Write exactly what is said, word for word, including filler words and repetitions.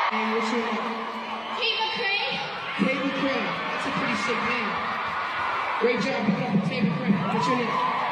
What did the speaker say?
Hey, what's your name? Kate McCray. Kate McCray. That's a pretty sick name. Great job picking up with Kate McCray. What's your name?